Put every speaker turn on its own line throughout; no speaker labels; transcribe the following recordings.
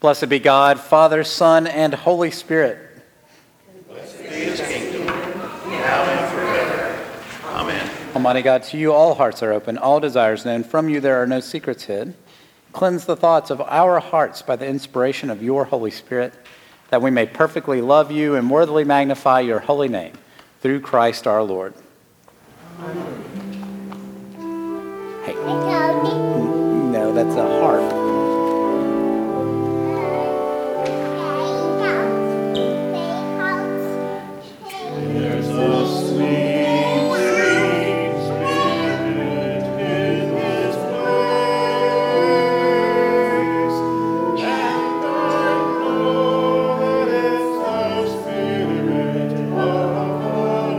Blessed be God, Father, Son, and Holy Spirit.
Blessed be his kingdom, now and forever. Amen.
Almighty God, to you all hearts are open, all desires known. From you there are no secrets hid. Cleanse the thoughts of our hearts by the inspiration of your Holy Spirit, that we may perfectly love you and worthily magnify your holy name, through Christ our Lord.
Amen.
Hey. No, that's a harp.
There's a sweet, sweet spirit in this place, and I know that it's the Spirit of the Lord.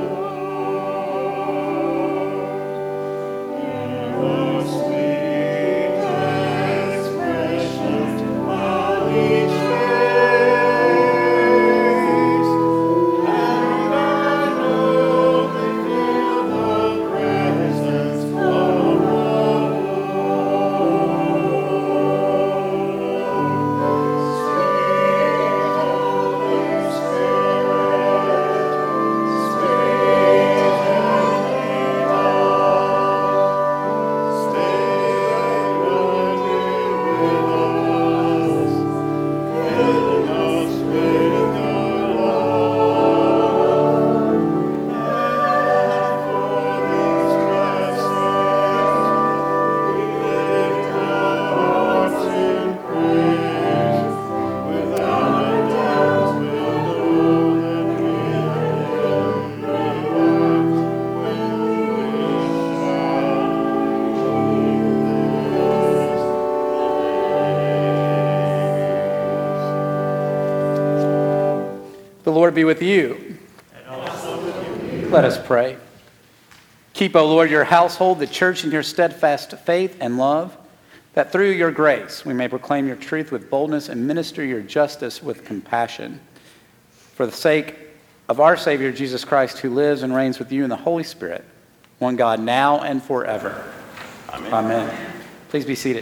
The sweet expression of each face, and I know they feel the presence of the Lord. Sweet Holy Spirit, sweet heavenly dove, stay right here with us, filling us with your love. And for these blessings, we lift our hearts in praise. Without a doubt, we'll know that we are in the light when we shall
The Lord be with you. Let us pray. Keep, O Lord, your household, the church, in your steadfast faith and love, that through your grace we may proclaim your truth with boldness and minister your justice with compassion. For the sake of our Savior, Jesus Christ, who lives and reigns with you in the Holy Spirit, one God, now and forever.
Amen.
Amen. Please be seated.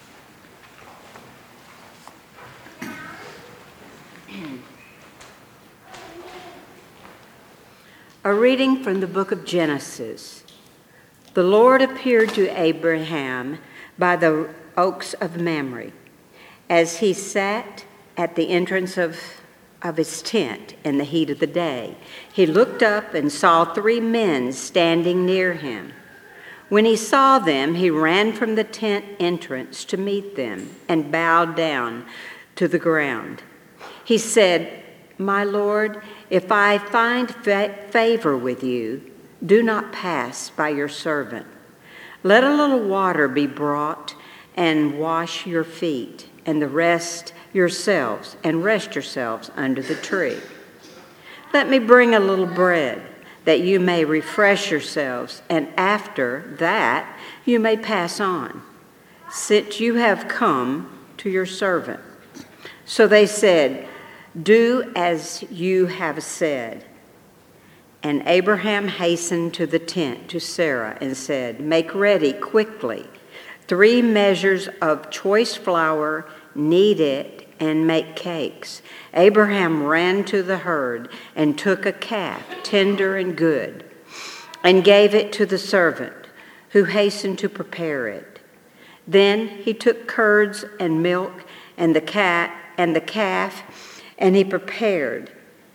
A reading from the book of Genesis. The Lord appeared to Abraham by the oaks of Mamre, as he sat at the entrance of his tent in the heat of the day. He looked up and saw 3 men standing near him. When he saw them, he ran from the tent entrance to meet them and bowed down to the ground. He said, "My Lord, if I find favor with you, do not pass by your servant. Let a little water be brought and wash your feet, and rest yourselves under the tree. Let me bring a little bread, that you may refresh yourselves, and after that you may pass on, since you have come to your servant." So they said, "Do as you have said." And Abraham hastened to the tent to Sarah and said, "Make ready quickly 3 measures of choice flour, knead it, and make cakes." Abraham ran to the herd and took a calf, tender and good, and gave it to the servant, who hastened to prepare it. Then he took curds and milk and the calf, and he prepared,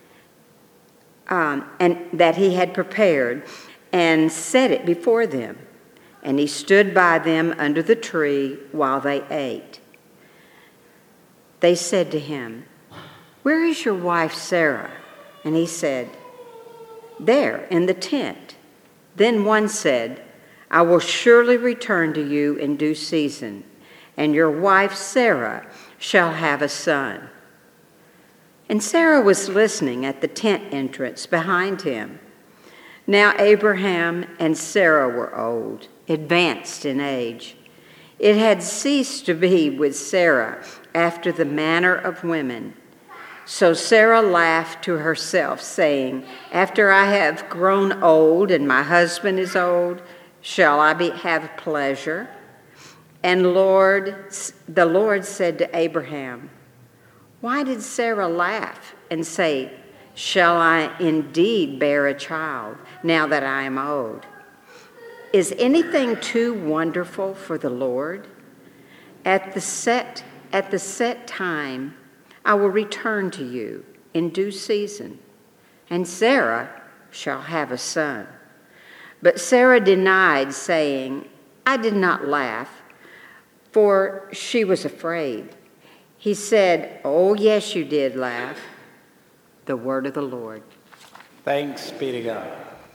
and that he had prepared, and set it before them. And he stood by them under the tree while they ate. They said to him, "Where is your wife Sarah?" And he said, "There, in the tent." Then one said, "I will surely return to you in due season, and your wife Sarah shall have a son." And Sarah was listening at the tent entrance behind him. Now Abraham and Sarah were old, advanced in age. It had ceased to be with Sarah after the manner of women. So Sarah laughed to herself, saying, "After I have grown old and my husband is old, shall I have pleasure?" And the Lord said to Abraham, Why did Sarah laugh and say, "Shall I indeed bear a child now that I am old?" Is anything too wonderful for the Lord? At the set time, I will return to you in due season, and Sarah shall have a son. But Sarah denied, saying, "I did not laugh," for she was afraid. He said, "Oh, yes, you did laugh." The word of the Lord.
Thanks be to God.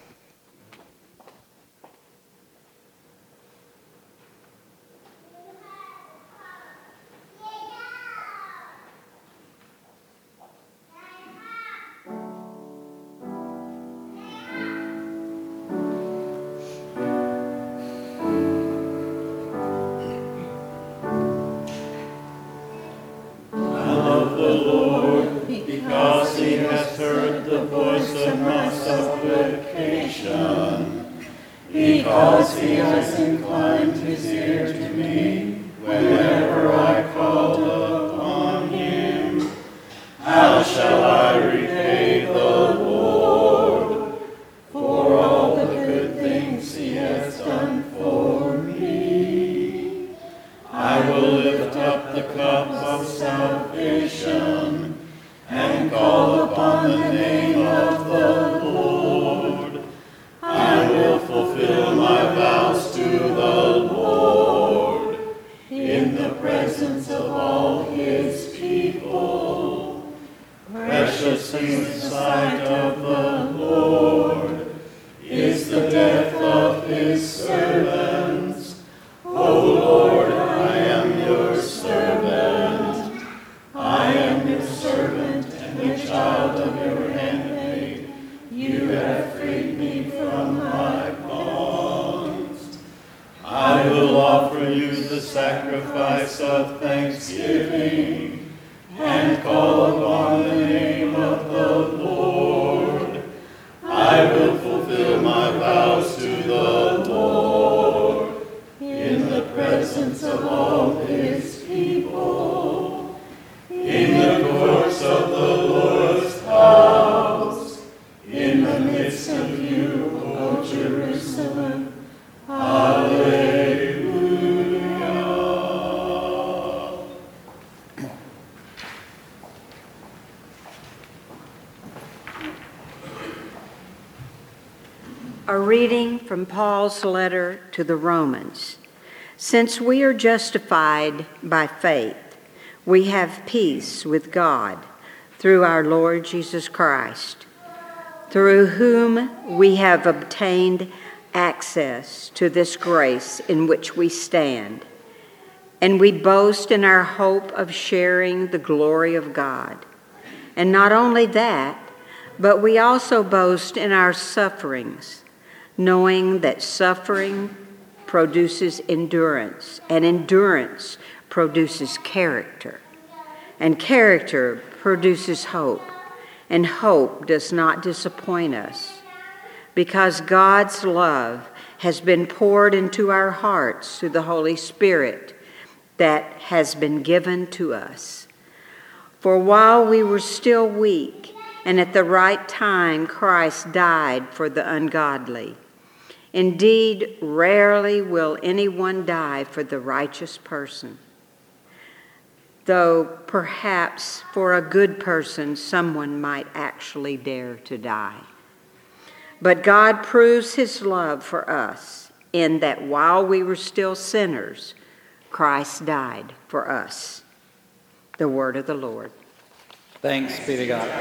Because he has heard the voice of my supplication, because he has inclined his ear to me whenever I called upon him. How shall I repay the Lord for all the good things he has done for me? I will lift up the cup of salvation and call upon the name of the Lord. I will fulfill my vows to the Lord in the presence of all his people. Precious in the sight of the Lord is the death of his servants. O Lord, I am your servant. I am your servant and the child of your handmaid. You have freed me from my bonds. I will offer you the sacrifice of thanksgiving and call upon the name of the Lord. I will fulfill my vows to the Lord in the presence of all his people. In the courts of the Lord's house, in the midst of you, O Jerusalem. Alleluia.
A reading from Paul's letter to the Romans. Since we are justified by faith, we have peace with God through our Lord Jesus Christ, through whom we have obtained access to this grace in which we stand, and we boast in our hope of sharing the glory of God. And not only that, but we also boast in our sufferings, knowing that suffering produces endurance, and endurance produces character, and character produces hope, and hope does not disappoint us, because God's love has been poured into our hearts through the Holy Spirit that has been given to us. For while we were still weak, and at the right time Christ died for the ungodly. Indeed, rarely will anyone die for the righteous person, though perhaps for a good person someone might actually dare to die. But God proves his love for us in that while we were still sinners, Christ died for us. The word of the Lord.
Thanks be to God.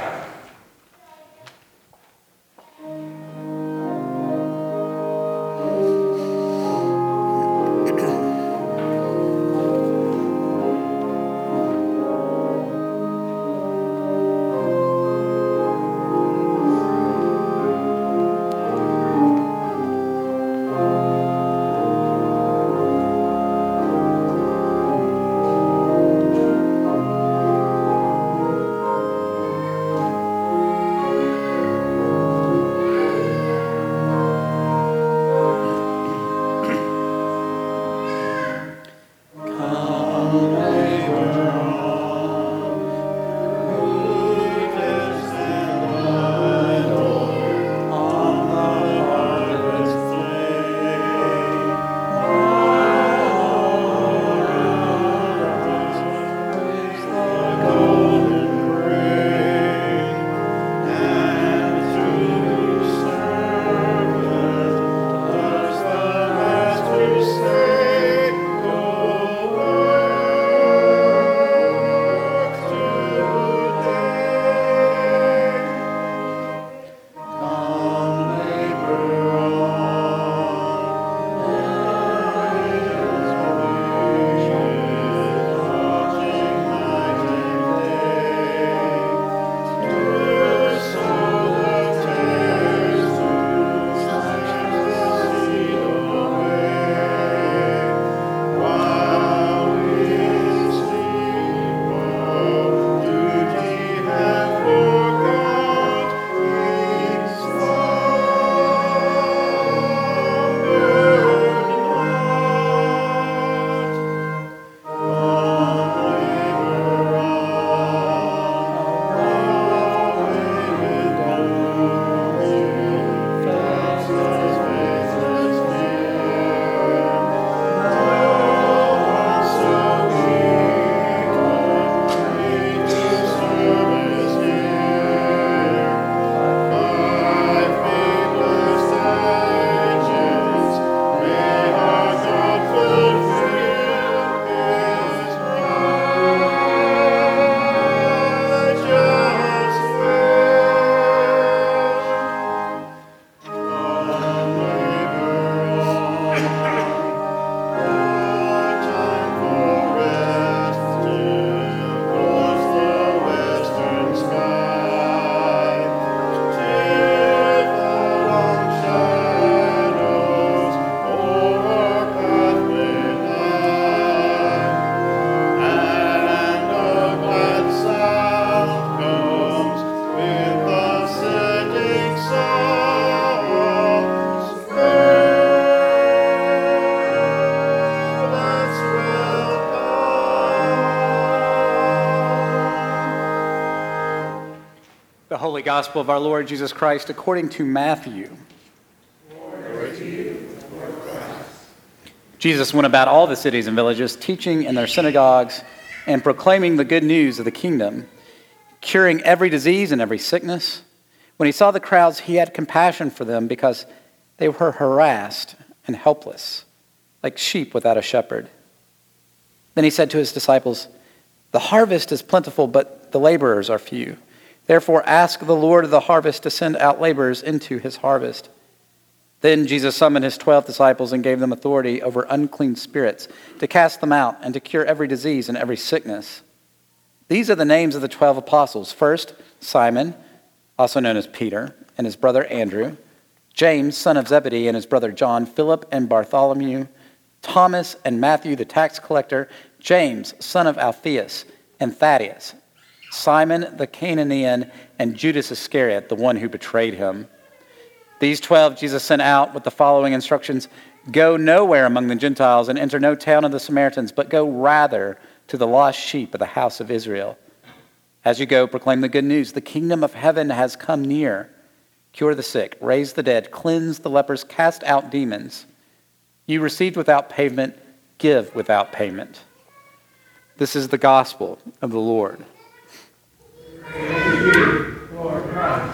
The Holy Gospel of our Lord Jesus Christ according to Matthew.
Glory to you, Lord Christ.
Jesus went about all the cities and villages, teaching in their synagogues and proclaiming the good news of the kingdom, curing every disease and every sickness. When he saw the crowds, he had compassion for them because they were harassed and helpless, like sheep without a shepherd. Then he said to his disciples, "The harvest is plentiful, but the laborers are few. Therefore ask the Lord of the harvest to send out laborers into his harvest." Then Jesus summoned his 12 disciples and gave them authority over unclean spirits to cast them out and to cure every disease and every sickness. These are the names of the 12 apostles. First, Simon, also known as Peter, and his brother Andrew, James, son of Zebedee, and his brother John, Philip and Bartholomew, Thomas and Matthew, the tax collector, James, son of Alphaeus, and Thaddeus, Simon the Canaanian, and Judas Iscariot, the one who betrayed him. These 12 Jesus sent out with the following instructions: "Go nowhere among the Gentiles and enter no town of the Samaritans, but go rather to the lost sheep of the house of Israel. As you go, proclaim the good news. The kingdom of heaven has come near. Cure the sick, raise the dead, cleanse the lepers, cast out demons. You received without payment, give without payment." This is the gospel of the Lord.
Praise you, Lord Christ.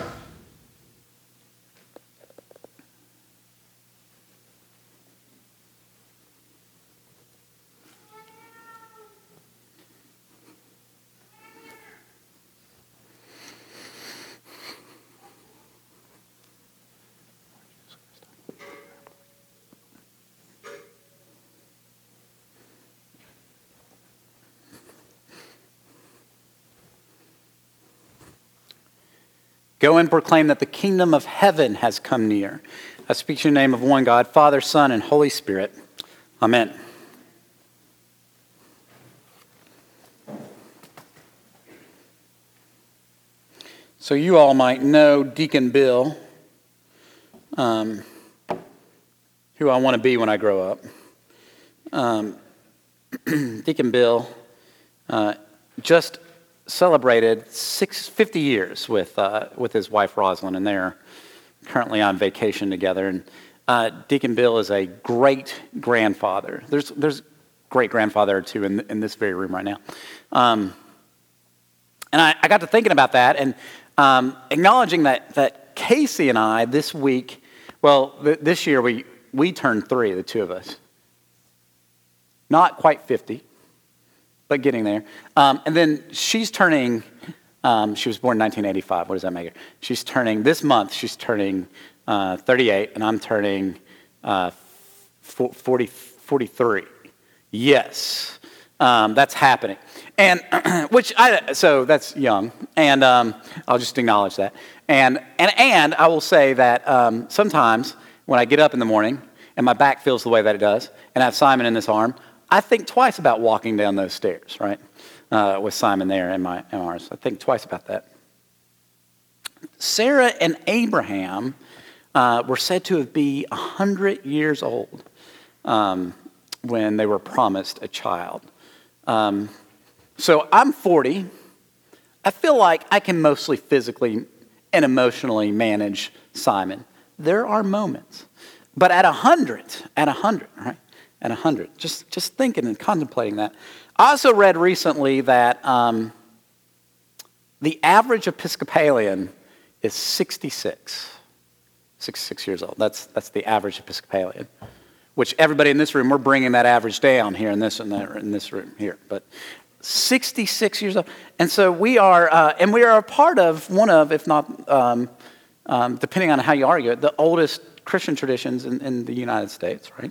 Go and proclaim that the kingdom of heaven has come near. I speak in the name of one God, Father, Son, and Holy Spirit. Amen. So you all might know Deacon Bill, who I want to be when I grow up. Deacon Bill just celebrated 50 years with his wife Rosalind, and they're currently on vacation together. And Deacon Bill is a great grandfather. There's great grandfather or two in this very room right now. And I got to thinking about that and acknowledging that Casey and I this week, this year we turned 3, the two of us. Not quite 50. But getting there. And then she's turning, she was born in 1985. What does that make her? This month, she's turning 38, and I'm turning 43. Yes, that's happening. And, so that's young. And I'll just acknowledge that. And I will say that sometimes when I get up in the morning and my back feels the way that it does, and I have Simon in this arm, I think twice about walking down those stairs, right? With Simon there in my arms. I think twice about that. Sarah and Abraham were said to be 100 years old when they were promised a child. So I'm 40. I feel like I can mostly physically and emotionally manage Simon. There are moments. But at 100, right? At 100, just thinking and contemplating that. I also read recently that the average Episcopalian is 66 years old. That's the average Episcopalian, which everybody in this room, we're bringing that average down here in this room here. But 66 years old. And so we are a part of one of, if not, depending on how you argue it, the oldest Christian traditions in the United States, right?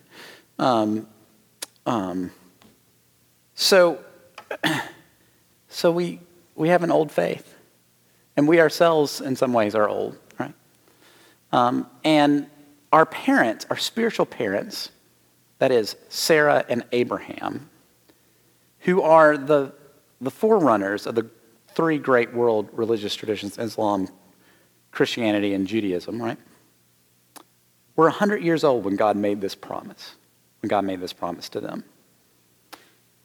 So we have an old faith, and we ourselves in some ways are old, right? And our parents, our spiritual parents, that is Sarah and Abraham, who are the forerunners of the 3 great world religious traditions, Islam, Christianity, and Judaism, right? We're 100 years old when God made this promise. When God made this promise to them.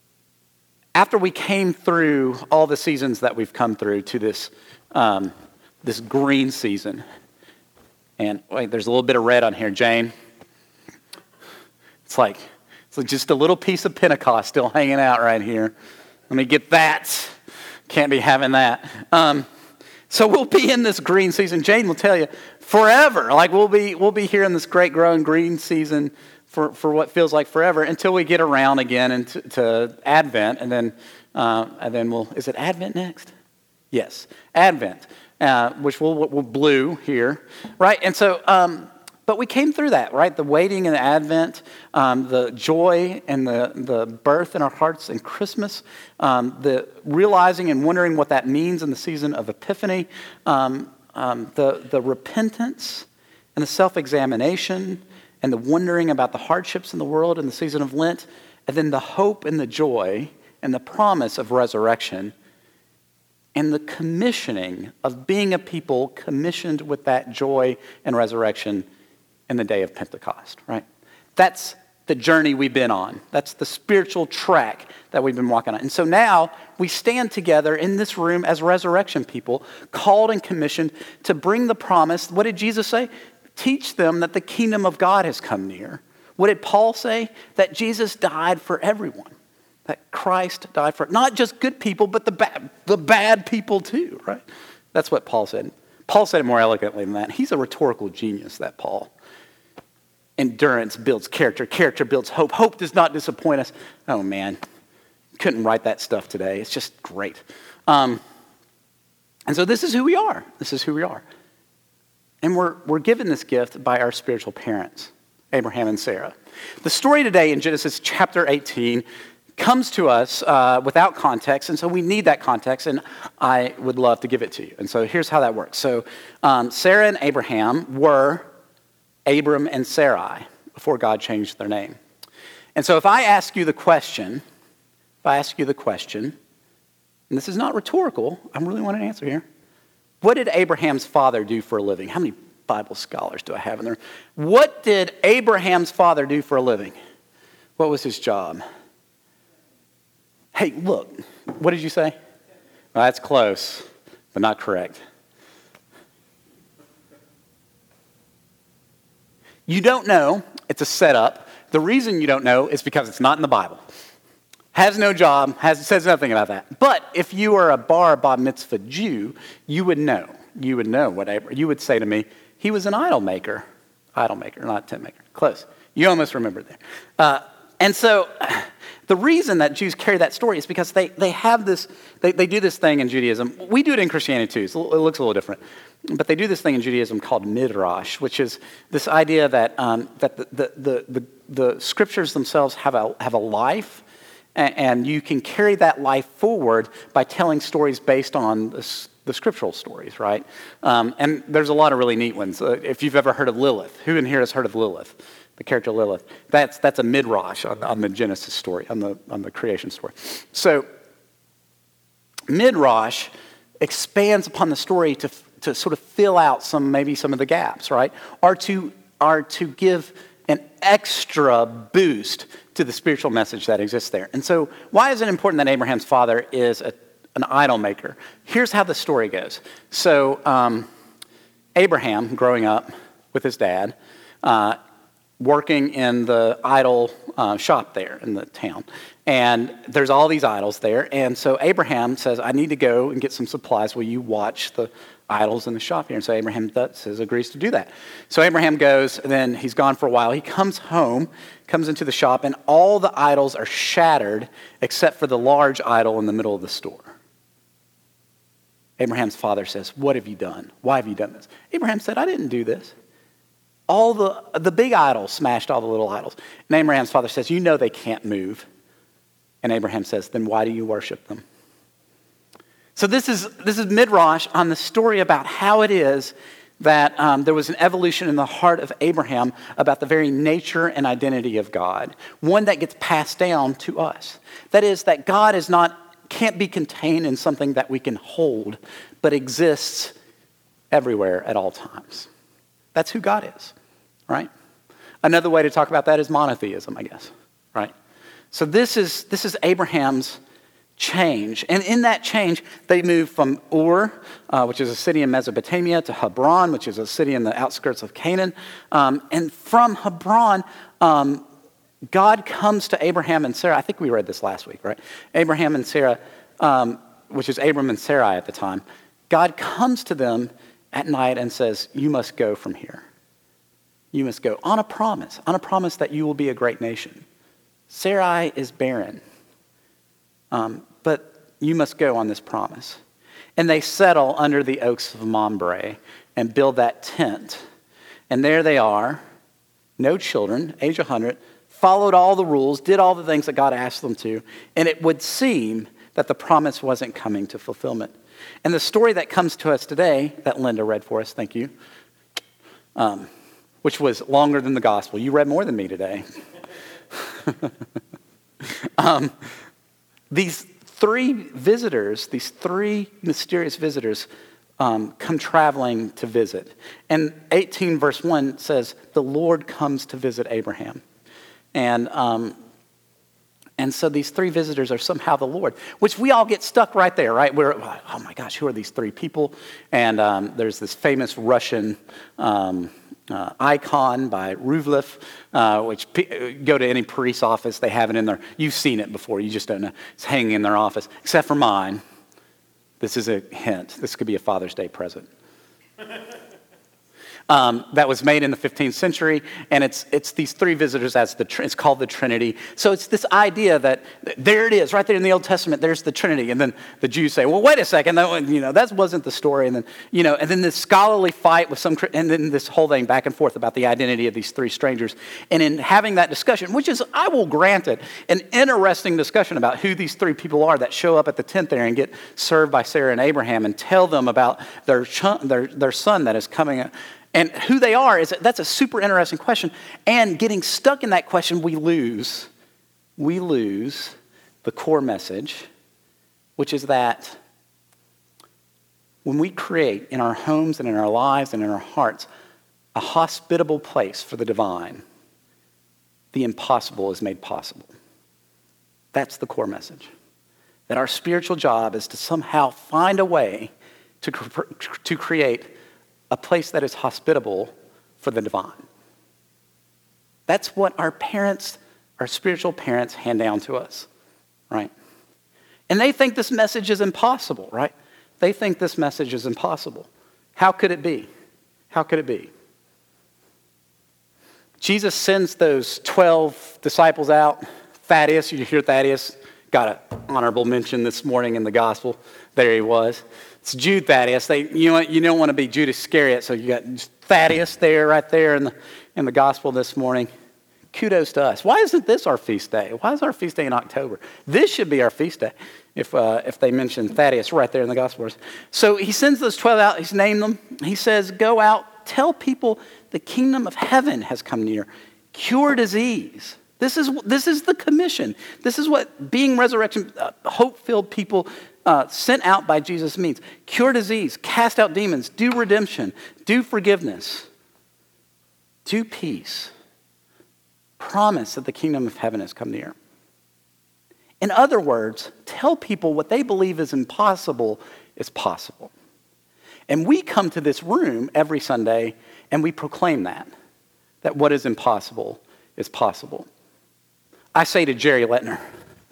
After we came through all the seasons that we've come through to this this green season. And wait, there's a little bit of red on here, Jane. It's like just a little piece of Pentecost still hanging out right here. Let me get that. Can't be having that. So we'll be in this green season. Jane will tell you forever. Like we'll be here in this great growing green season for what feels like forever until we get around again and to Advent, and then we'll. Is it Advent next? Yes, Advent, which we'll blue here, right? And so, but we came through that, right? The waiting and the Advent, the joy and the birth in our hearts in Christmas, the realizing and wondering what that means in the season of Epiphany, the repentance and the self-examination and the wondering about the hardships in the world in the season of Lent, and then the hope and the joy and the promise of resurrection, and the commissioning of being a people commissioned with that joy and resurrection in the day of Pentecost, right? That's the journey we've been on. That's the spiritual track that we've been walking on. And so now we stand together in this room as resurrection people, called and commissioned to bring the promise. What did Jesus say? Teach them that the kingdom of God has come near. What did Paul say? That Jesus died for everyone. That Christ died for not just good people, but the bad people too, right? That's what Paul said. Paul said it more elegantly than that. He's a rhetorical genius, that Paul. Endurance builds character. Character builds hope. Hope does not disappoint us. Oh, man. Couldn't write that stuff today. It's just great. And so this is who we are. This is who we are. And we're given this gift by our spiritual parents, Abraham and Sarah. The story today in Genesis chapter 18 comes to us without context, and so we need that context, and I would love to give it to you. And so here's how that works. So Sarah and Abraham were Abram and Sarai before God changed their name. And so if I ask you the question, and this is not rhetorical, I really want an answer here. What did Abraham's father do for a living? How many Bible scholars do I have in there? What did Abraham's father do for a living? What was his job? Hey, look, what did you say? Well, that's close, but not correct. You don't know. It's a setup. The reason you don't know is because it's not in the Bible. Has no job, says nothing about that. But if you are a bar mitzvah Jew, you would know. You would know what you would say to me. He was an idol maker. Idol maker, not tent maker. Close. You almost remembered there. And so the reason that Jews carry that story is because they have this, they do this thing in Judaism. We do it in Christianity too, so it looks a little different. But they do this thing in Judaism called midrash, which is this idea that the scriptures themselves have a life, and you can carry that life forward by telling stories based on the scriptural stories, right? And there's a lot of really neat ones. If you've ever heard of Lilith, who in here has heard of Lilith? The character Lilith. That's a midrash on the Genesis story, on the creation story. So midrash expands upon the story to sort of fill out maybe some of the gaps, right? Are to give an extra boost to the spiritual message that exists there. And so why is it important that Abraham's father is an idol maker? Here's how the story goes. So Abraham, growing up with his dad, working in the idol shop there in the town. And there's all these idols there. And so Abraham says, I need to go and get some supplies. Will you watch the idols in the shop here? And so Abraham agrees to do that. So Abraham goes, and then he's gone for a while. He comes home, comes into the shop, and all the idols are shattered except for the large idol in the middle of the store. Abraham's father says, what have you done? Why have you done this? Abraham said, I didn't do this. All the big idols smashed all the little idols. And Abraham's father says, you know they can't move. And Abraham says, then why do you worship them? So this is midrash on the story about how it is that there was an evolution in the heart of Abraham about the very nature and identity of God, one that gets passed down to us. That is, that God can't be contained in something that we can hold, but exists everywhere at all times. That's who God is, right? Another way to talk about that is monotheism, I guess, right? So this is Abraham's change. And in that change, they move from Ur, which is a city in Mesopotamia, to Hebron, which is a city in the outskirts of Canaan. And from Hebron, God comes to Abraham and Sarah. I think we read this last week, right? Abraham and Sarah, which is Abram and Sarai at the time. God comes to them at night and says, you must go from here. You must go on a promise that you will be a great nation. Sarai is barren, but you must go on this promise. And they settle under the oaks of Mamre and build that tent. And there they are, no children, age 100, followed all the rules, did all the things that God asked them to, and it would seem that the promise wasn't coming to fulfillment. And the story that comes to us today, that Linda read for us, thank you, which was longer than the gospel. You read more than me today. These three mysterious visitors, come traveling to visit. And 18 verse 1 says, the Lord comes to visit Abraham. And so these three visitors are somehow the Lord, which we all get stuck right there, right? We're like, oh my gosh, who are these three people? And there's this famous Russian icon by Rublev, which go to any police office, they have it in there. You've seen it before, you just don't know. It's hanging in their office, except for mine. This is a hint. This could be a Father's Day present. That was made in the 15th century, and it's these three visitors as it's called the Trinity. So it's this idea that there it is, right there in the Old Testament. There's the Trinity, and then the Jews say, "Well, wait a second, that wasn't the story." And then this scholarly fight with and then this whole thing back and forth about the identity of these three strangers. And in having that discussion, which is, I will grant it, an interesting discussion about who these three people are that show up at the tent there and get served by Sarah and Abraham and tell them about their son that is coming. And who they are, that's a super interesting question. And getting stuck in that question, we lose the core message, which is that when we create in our homes and in our lives and in our hearts a hospitable place for the divine, the impossible is made possible. That's the core message. That our spiritual job is to somehow find a way to create a place that is hospitable for the divine. That's what our spiritual parents hand down to us, right? And they think this message is impossible, right? They think this message is impossible. How could it be? How could it be? Jesus sends those 12 disciples out. Thaddeus, you hear Thaddeus, got an honorable mention this morning in the gospel. There he was. It's Jude Thaddeus. You don't want to be Judas Iscariot, so you got Thaddeus there, right there in the gospel this morning. Kudos to us. Why isn't this our feast day? Why is our feast day in October? This should be our feast day if they mention Thaddeus right there in the gospel. So he sends those 12 out. He's named them. He says, go out, tell people the kingdom of heaven has come near. Cure disease. This is the commission. This is what being resurrection, hope-filled people sent out by Jesus means. Cure disease, cast out demons, do redemption, do forgiveness, do peace. Promise that the kingdom of heaven has come near. In other words, tell people what they believe is impossible is possible. And we come to this room every Sunday and we proclaim that what is impossible is possible. I say to Jerry Letner,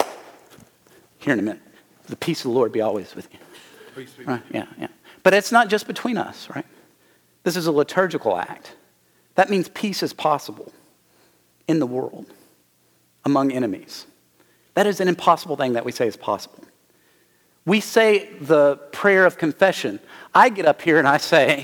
here in a minute, the peace of the Lord be always with you.
Peace be
Right? Yeah. But it's not just between us, right? This is a liturgical act. That means peace is possible in the world, among enemies. That is an impossible thing that we say is possible. We say the prayer of confession. I get up here and I say,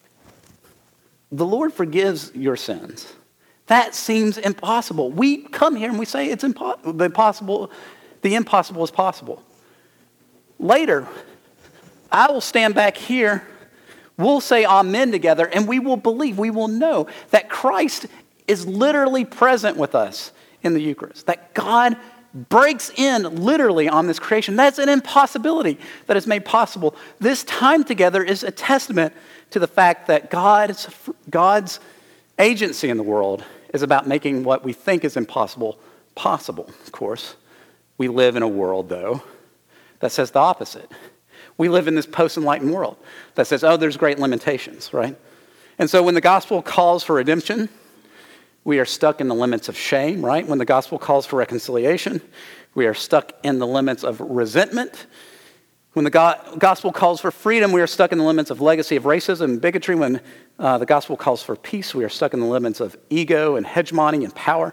the Lord forgives your sins. That seems impossible. We come here and we say it's impossible. The impossible is possible. Later, I will stand back here, we'll say amen together, and we will believe, we will know that Christ is literally present with us in the Eucharist. That God breaks in literally on this creation. That's an impossibility that is made possible. This time together is a testament to the fact that God's agency in the world is about making what we think is impossible possible. Of course, we live in a world, though, that says the opposite. We live in this post-enlightened world that says, oh, there's great limitations, right? And so when the gospel calls for redemption, we are stuck in the limits of shame, right? When the gospel calls for reconciliation, we are stuck in the limits of resentment. When the gospel calls for freedom, we are stuck in the limits of legacy of racism and bigotry. When the gospel calls for peace, we are stuck in the limits of ego and hegemony and power.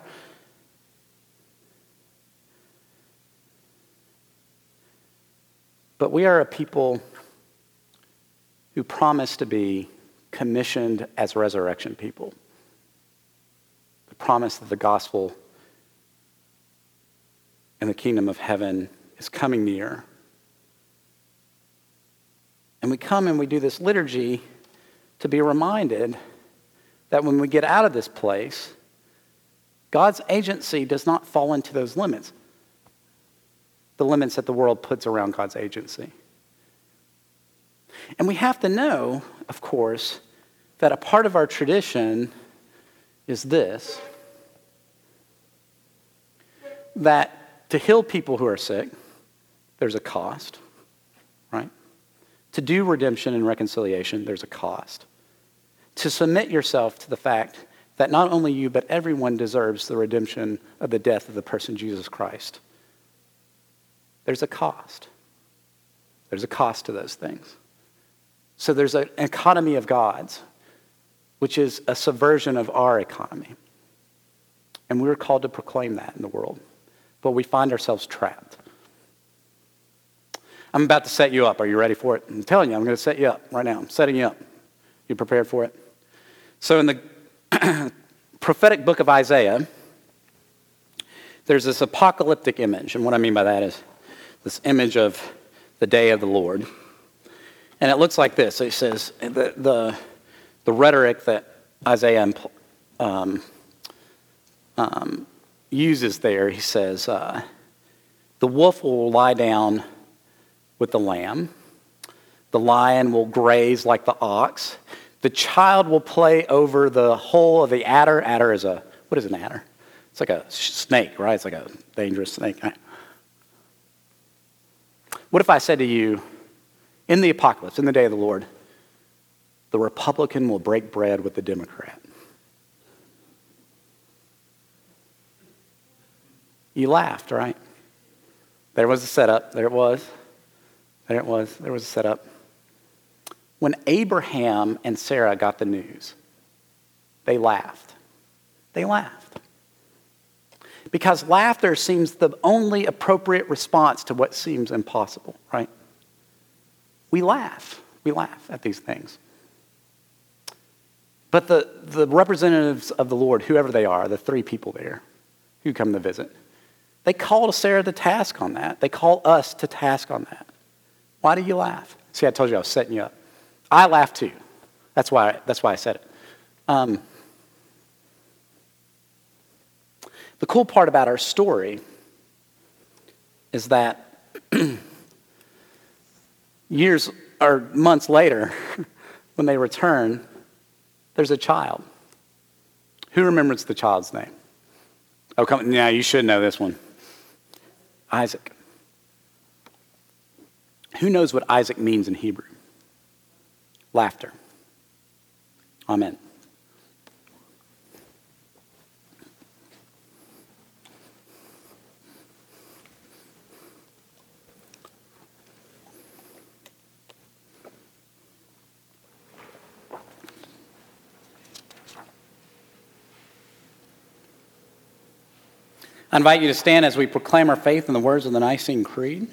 But we are a people who promise to be commissioned as resurrection people. The promise that the gospel and the kingdom of heaven is coming near. And we come and we do this liturgy to be reminded that when we get out of this place, God's agency does not fall into those limits. The limits that the world puts around God's agency. And we have to know, of course, that a part of our tradition is this, that to heal people who are sick, there's a cost, right? To do redemption and reconciliation, there's a cost. To submit yourself to the fact that not only you, but everyone deserves the redemption of the death of the person Jesus Christ. There's a cost. There's a cost to those things. So there's an economy of God's, which is a subversion of our economy. And we're called to proclaim that in the world. But we find ourselves trapped. I'm about to set you up. Are you ready for it? I'm telling you, I'm going to set you up right now. I'm setting you up. You prepared for it? So in the prophetic book of Isaiah, there's this apocalyptic image. And what I mean by that is this image of the day of the Lord. And it looks like this. It says, the rhetoric that Isaiah uses there, he says, the wolf will lie down with the lamb. The lion will graze like the ox. The child will play over the hole of the adder. Adder is what is an adder? It's like a snake, right? It's like a dangerous snake. What if I said to you, in the apocalypse, in the day of the Lord, the Republican will break bread with the Democrat? You laughed, right? There was a setup. There it was. There it was. There was a setup. When Abraham and Sarah got the news, they laughed. They laughed. Because laughter seems the only appropriate response to what seems impossible, right? We laugh. We laugh at these things. But the representatives of the Lord, whoever they are, the three people there who come to visit, they call Sarah to task on that. They call us to task on that. Why do you laugh? See, I told you I was setting you up. I laugh too. That's why I said it. The cool part about our story is that years or months later, when they return, there's a child. Who remembers the child's name? Oh, come on. Now you should know this one. Isaac. Who knows what Isaac means in Hebrew? Laughter. Amen. I invite you to stand as we proclaim our faith in the words of the Nicene Creed.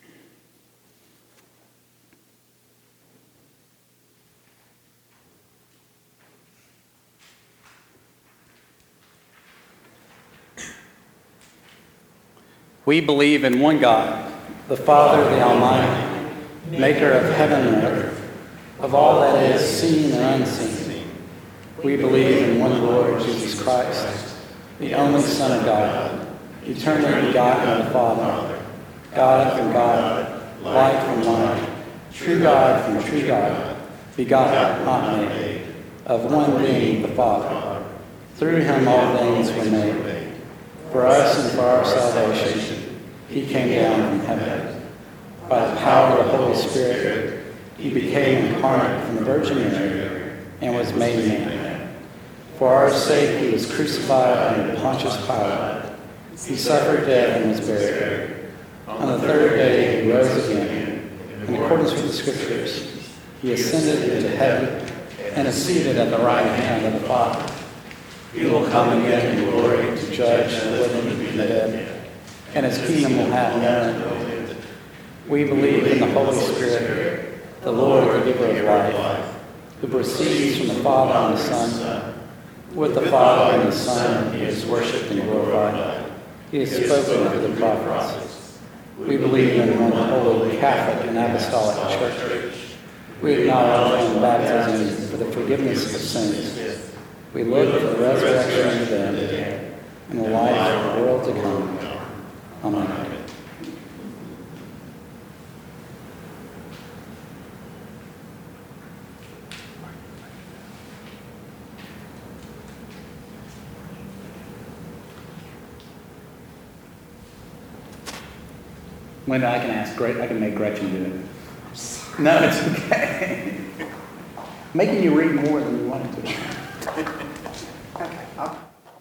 We believe in one God, the Father, the Almighty, maker of heaven and earth, of all that is seen and unseen. We believe in one Lord Jesus Christ, the only Son of God, eternally begotten of the Father, God from God, light from light, true God from true God, begotten, not made, of one being, the Father. Through him all things were made. For us and for our salvation, he came down from heaven. By the power of the Holy Spirit, he became incarnate from the Virgin Mary and was made man. For our sake he was crucified under Pontius Pilate. He suffered death and was buried. On the third day he rose again. In accordance with the Scriptures, he ascended into heaven and is seated at the right hand of the Father. He will come again in glory to judge the living and the dead, and his kingdom will have no end. We believe in the Holy Spirit, the Lord, the giver of life, who proceeds from the Father and the Son. With the Father and the Son he is worshipped and glorified. He has spoken through the prophets. We believe in one holy, Catholic, and Apostolic Church. We acknowledge one baptism for the forgiveness of sins. We look for the resurrection of the dead and the life of the world to come. Amen. Linda, I can make Gretchen do it. No, it's okay. Making you read more than you wanted to.
Okay.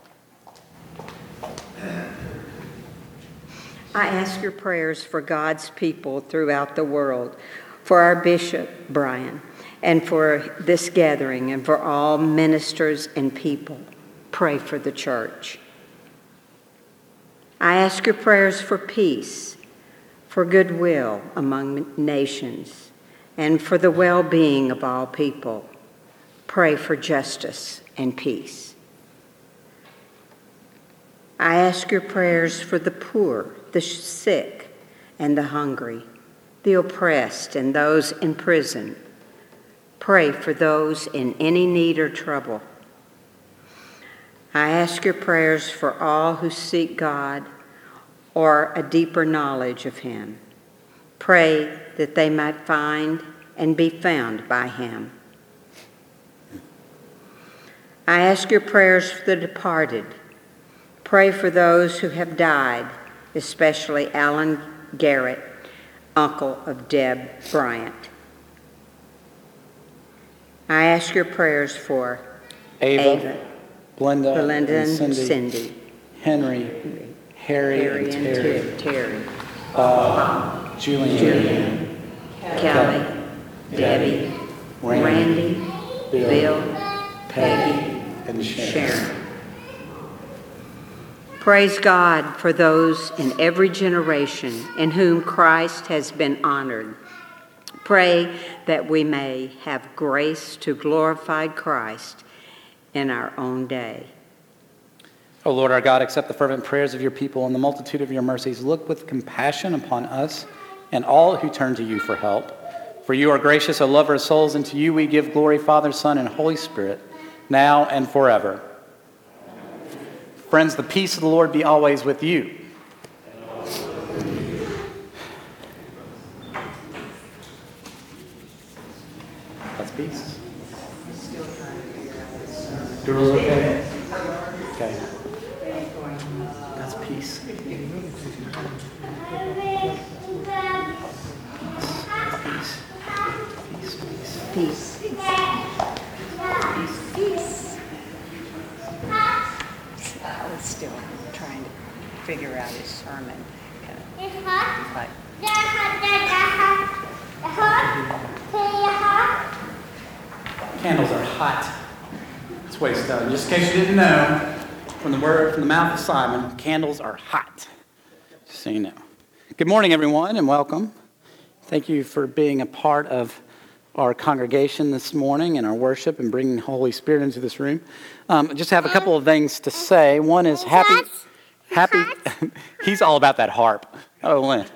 I ask your prayers for God's people throughout the world, for our Bishop, Brian, and for this gathering, and for all ministers and people. Pray for the church. I ask your prayers for peace, for goodwill among nations, and for the well-being of all people. Pray for justice and peace. I ask your prayers for the poor, the sick, and the hungry, the oppressed, and those in prison. Pray for those in any need or trouble. I ask your prayers for all who seek God or a deeper knowledge of him. Pray that they might find and be found by him. I ask your prayers for the departed. Pray for those who have died, especially Alan Garrett, uncle of Deb Bryant. I ask your prayers for
Ava,
Belinda
and
Cindy,
Henry, Harry and
Terry,
Bob, Julian,
Kelly, Debbie, Randy, Bill, Peggy,
and
Sharon. Praise God for those in every generation in whom Christ has been honored. Pray that we may have grace to glorify Christ in our own day.
O Lord our God, accept the fervent prayers of your people and the multitude of your mercies. Look with compassion upon us and all who turn to you for help. For you are gracious, O lover of souls, and to you we give glory, Father, Son, and Holy Spirit, now and forever. Friends, the peace of the Lord be always with you. That's peace. Girls okay? Okay. That's peace.
Peace. I was still trying to figure out his sermon. But
Candles are hot. That's what he's telling you. Just in case you didn't know, from the mouth of Simon, candles are hot. Just so you know. Good morning, everyone, and welcome. Thank you for being a part of our congregation this morning and our worship and bringing the Holy Spirit into this room. Just have a couple of things to say. One is happy. He's all about that harp. Oh, Lynn.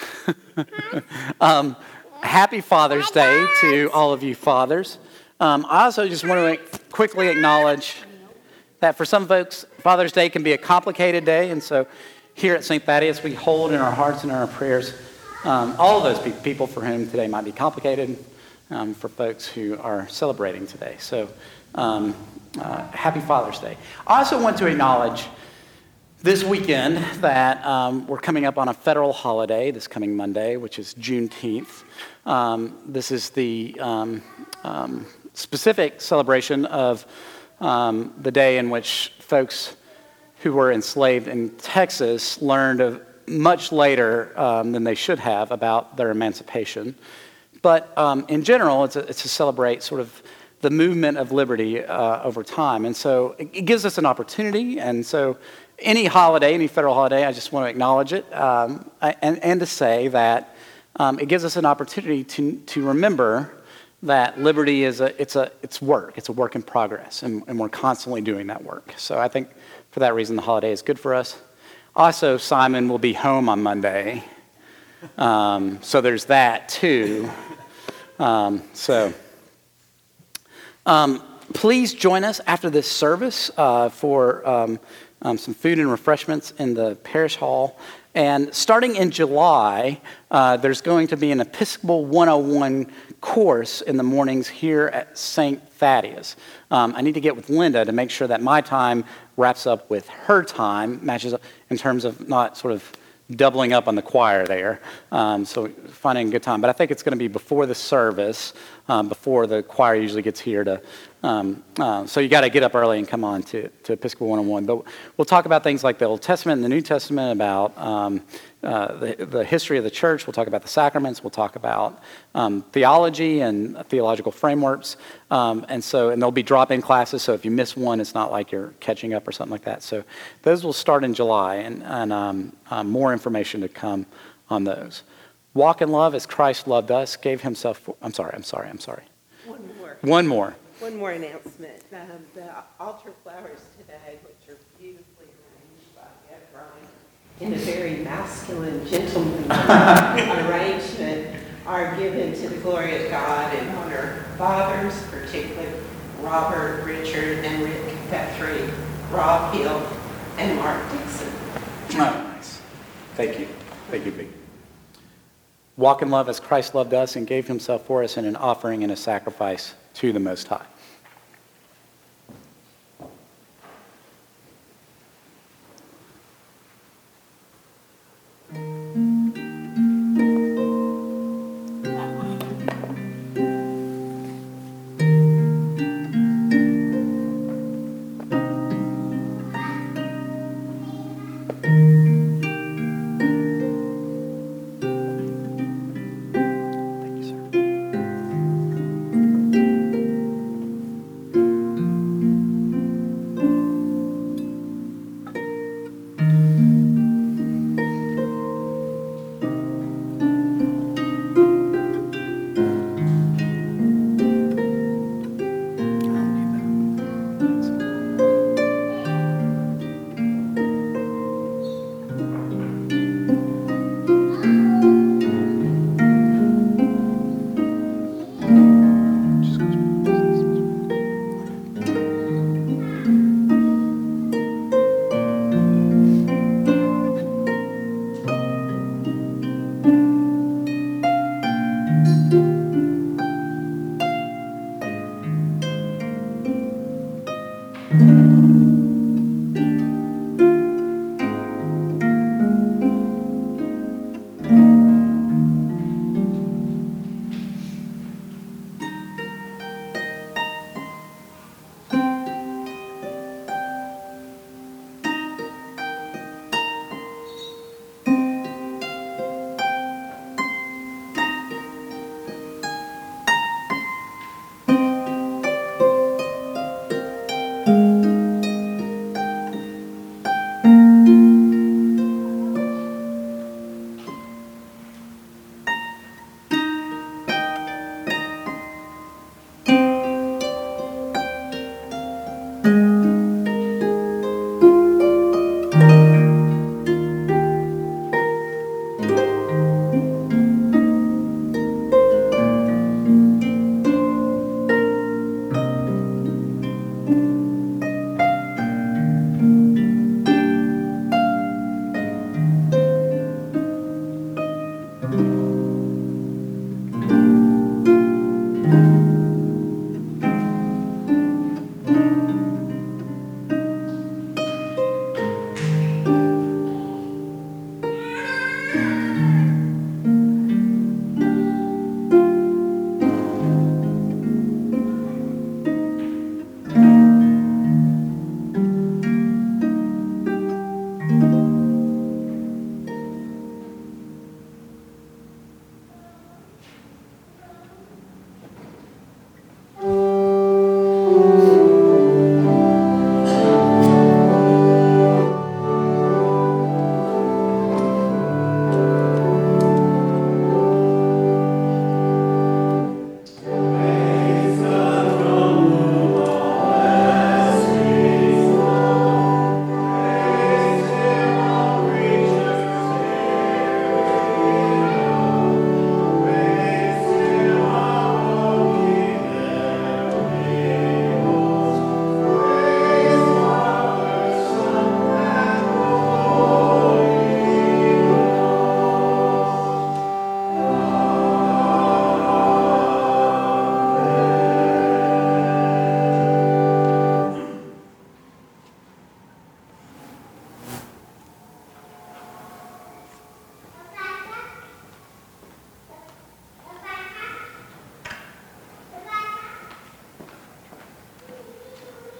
Happy Father's Day to all of you fathers. I also just want to quickly acknowledge that for some folks, Father's Day can be a complicated day, and so here at St. Thaddeus, we hold in our hearts and in our prayers all of those people for whom today might be complicated, for folks who are celebrating today. So happy Father's Day. I also want to acknowledge This weekend that we're coming up on a federal holiday this coming Monday, which is Juneteenth. This is the specific celebration of the day in which folks who were enslaved in Texas learned of much later than they should have about their emancipation. But in general, it's to celebrate sort of the movement of liberty over time. And so it gives us an opportunity. And so any holiday, any federal holiday, I just want to acknowledge it and to say that it gives us an opportunity to remember that liberty is it's work. It's a work in progress, and we're constantly doing that work. So I think for that reason, the holiday is good for us. Also, Simon will be home on Monday, so there's that too. Please join us after this service for some food and refreshments in the parish hall. And starting in July, there's going to be an Episcopal 101 course in the mornings here at St. Thaddeus. I need to get with Linda to make sure that my time wraps up with her time, matches up in terms of not sort of doubling up on the choir there. So finding a good time. But I think it's going to be before the service, before the choir usually gets here to. So you got to get up early and come on to Episcopal 101. But we'll talk about things like the Old Testament and the New Testament, about the history of the church. We'll talk about the sacraments. We'll talk about theology and theological frameworks. And there'll be drop-in classes. So if you miss one, it's not like you're catching up or something like that. So those will start in July, and more information to come on those. Walk in love as Christ loved us, gave himself for... I'm sorry. One more.
One more announcement. The altar flowers today, which are beautifully arranged by Ed Ryan in a very masculine, gentlemanly arrangement, are given to the glory of God and honor fathers, particularly Robert, Richard, and Rick Guthrie, Rob Hill, and Mark Dixon.
Oh, nice. Thank you. Thank you, Big. Walk in love as Christ loved us and gave himself for us in an offering and a sacrifice to the Most High.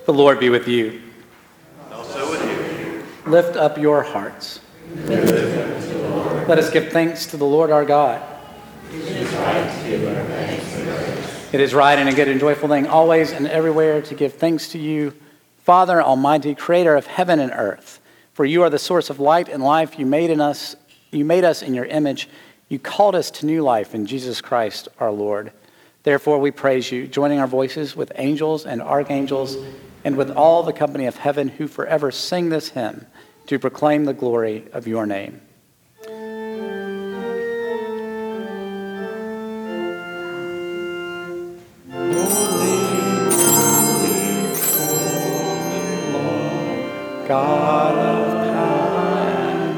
The Lord be with you.
Also with you.
Lift up your hearts. Let us give thanks to the Lord our God. It is right and a good and joyful thing always and everywhere to give thanks to you, Father Almighty, creator of heaven and earth. For you are the source of light and life. You made us in your image. You called us to new life in Jesus Christ our Lord. Therefore we praise you, joining our voices with angels and archangels and with all the company of heaven who forever sing this hymn to proclaim the glory of your name. God of power and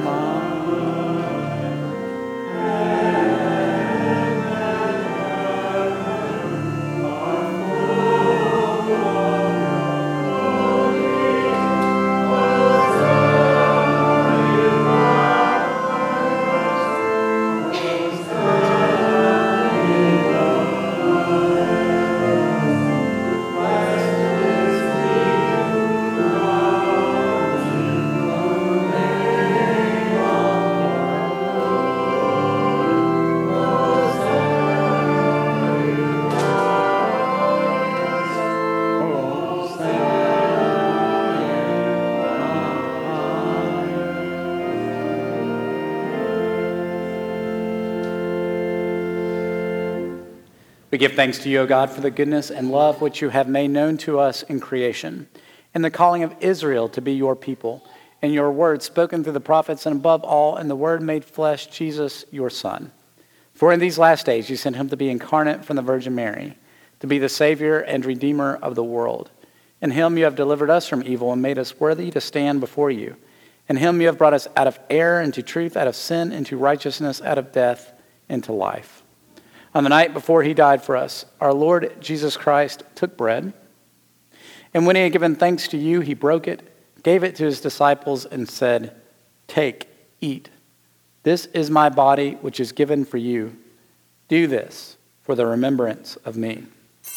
We give thanks to you, O God, for the goodness and love which you have made known to us in creation, and the calling of Israel to be your people, and your word spoken through the prophets, and above all, in the word made flesh, Jesus, your Son. For in these last days you sent him to be incarnate from the Virgin Mary, to be the Savior and Redeemer of the world. In him you have delivered us from evil and made us worthy to stand before you. In him you have brought us out of error into truth, out of sin into righteousness, out of death into life. On the night before he died for us, our Lord Jesus Christ took bread, and when he had given thanks to you, he broke it, gave it to his disciples, and said, "Take, eat. This is my body, which is given for you. Do this for the remembrance of me."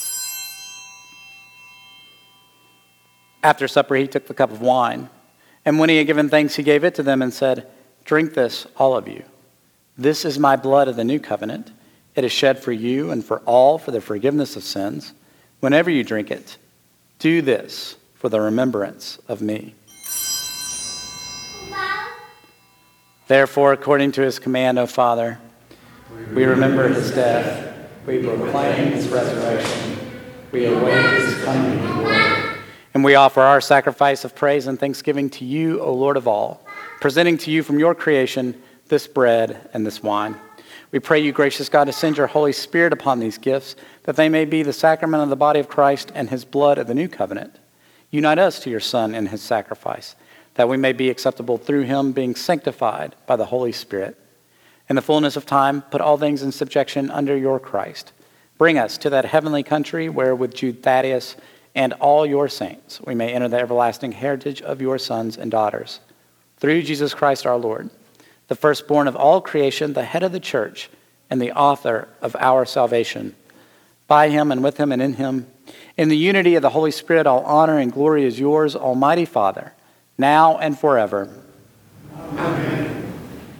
After supper, he took the cup of wine, and when he had given thanks, he gave it to them and said, "Drink this, all of you. This is my blood of the new covenant. It is shed for you and for all for the forgiveness of sins. Whenever you drink it, do this for the remembrance of me." Therefore, according to his command, O Father, we remember his death. We proclaim his resurrection. We await his coming in glory. And we offer our sacrifice of praise and thanksgiving to you, O Lord of all, presenting to you from your creation this bread and this wine. We pray you, gracious God, to send your Holy Spirit upon these gifts, that they may be the sacrament of the body of Christ and his blood of the new covenant. Unite us to your Son in his sacrifice, that we may be acceptable through him, being sanctified by the Holy Spirit. In the fullness of time, put all things in subjection under your Christ. Bring us to that heavenly country where, with Jude Thaddeus and all your saints, we may enter the everlasting heritage of your sons and daughters. Through Jesus Christ our Lord, the firstborn of all creation, the head of the church, and the author of our salvation. By him and with him and in him, in the unity of the Holy Spirit, all honor and glory is yours, Almighty Father, now and forever. Amen.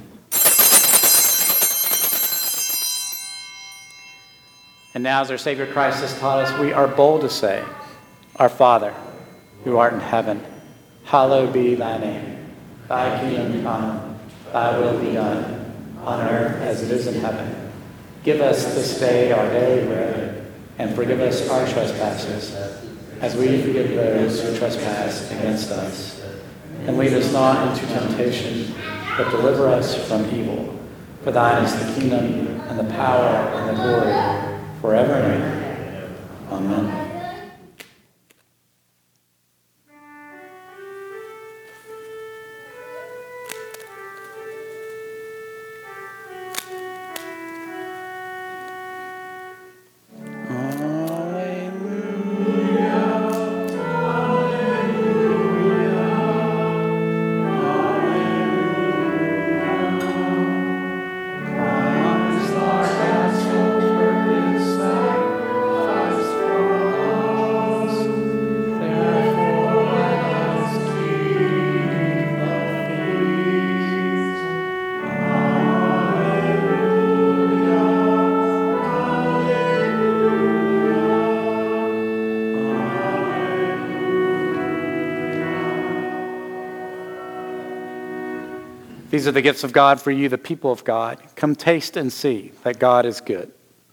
And now, as our Savior Christ has taught us, we are bold to say, "Our Father, who art in heaven, hallowed be thy name. Thy kingdom come. Thy will be done, on earth as it is in heaven. Give us this day our daily bread, and forgive us our trespasses, as we forgive those who trespass against us. And lead us not into temptation, but deliver us from evil. For thine is the kingdom, and the power, and the glory, forever and ever. Amen. These are the gifts of God for you, the people of God. Come taste and see that God is good.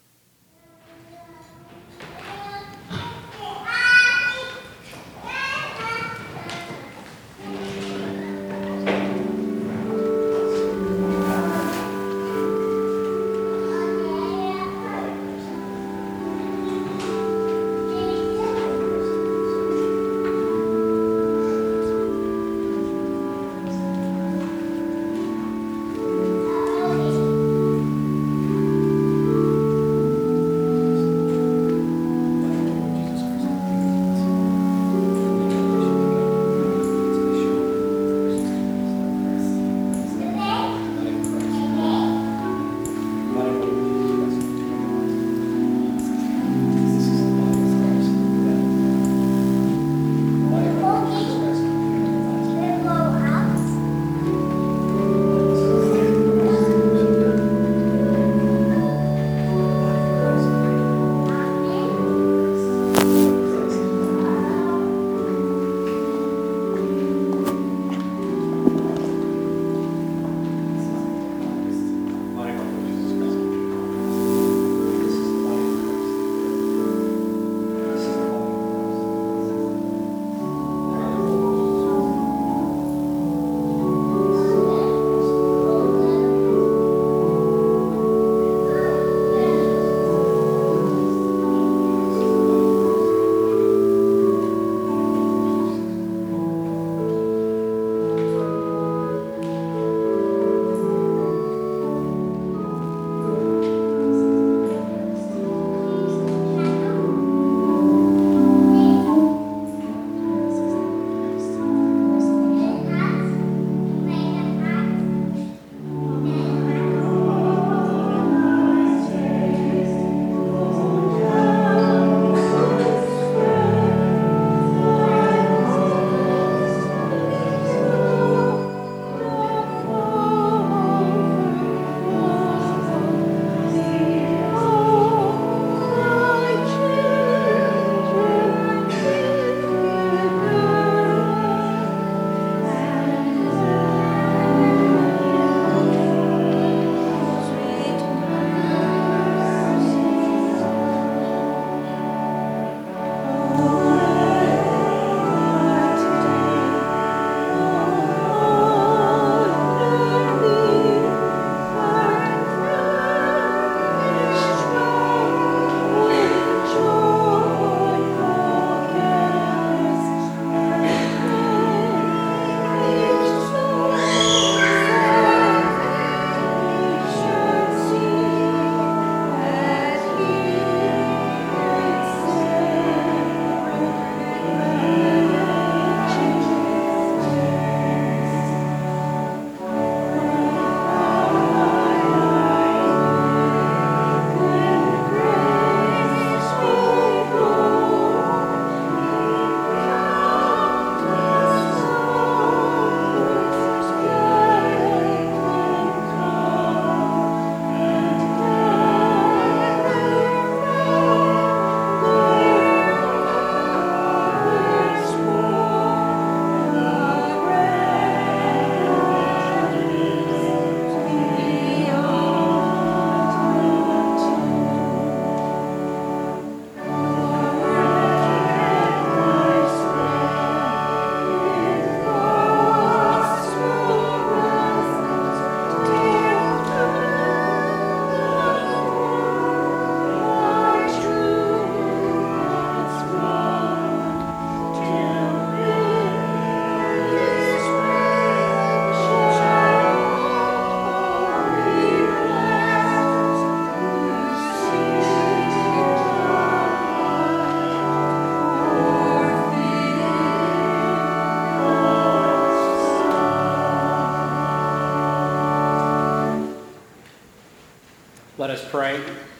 Let us pray.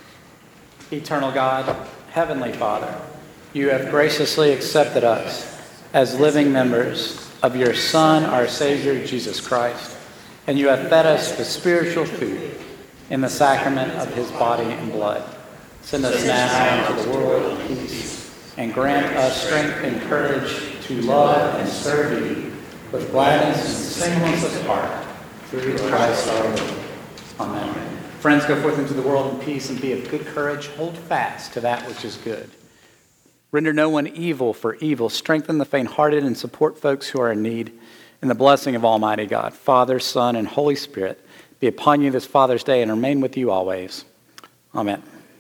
Eternal God, Heavenly Father, you have graciously accepted us as living members of your Son, our Savior, Jesus Christ, and you have fed us with spiritual food in the sacrament of his body and blood. Send us now into the world of peace, and grant us strength and courage to love and serve you with gladness and singleness of heart, through Christ our Lord. Amen. Friends, go forth into the world in peace and be of good courage. Hold fast to that which is good. Render no one evil for evil. Strengthen the faint-hearted and support folks who are in need. And the blessing of Almighty God, Father, Son, and Holy Spirit be upon you this Father's Day and remain with you always. Amen.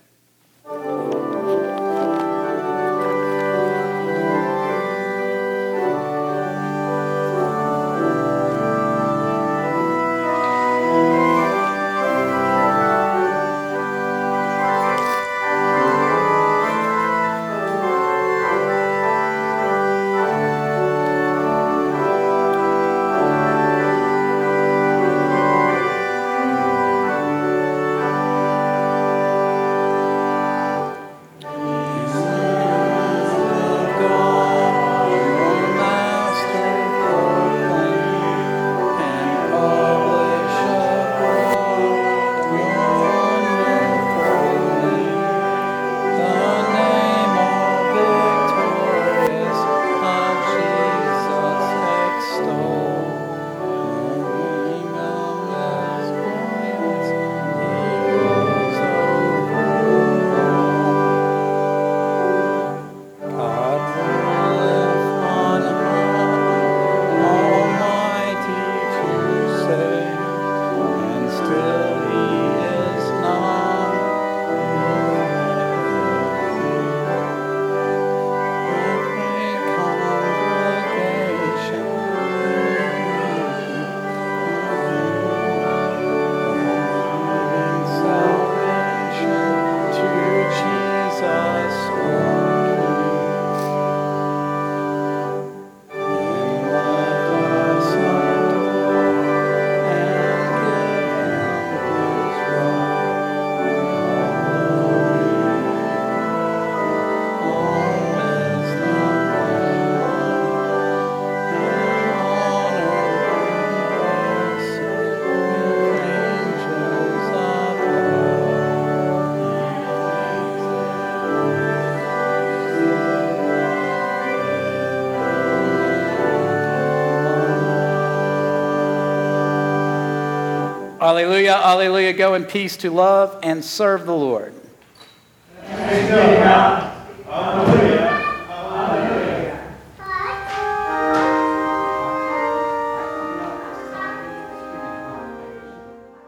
Alleluia, alleluia. Go in peace to love and serve the Lord.
Praise God.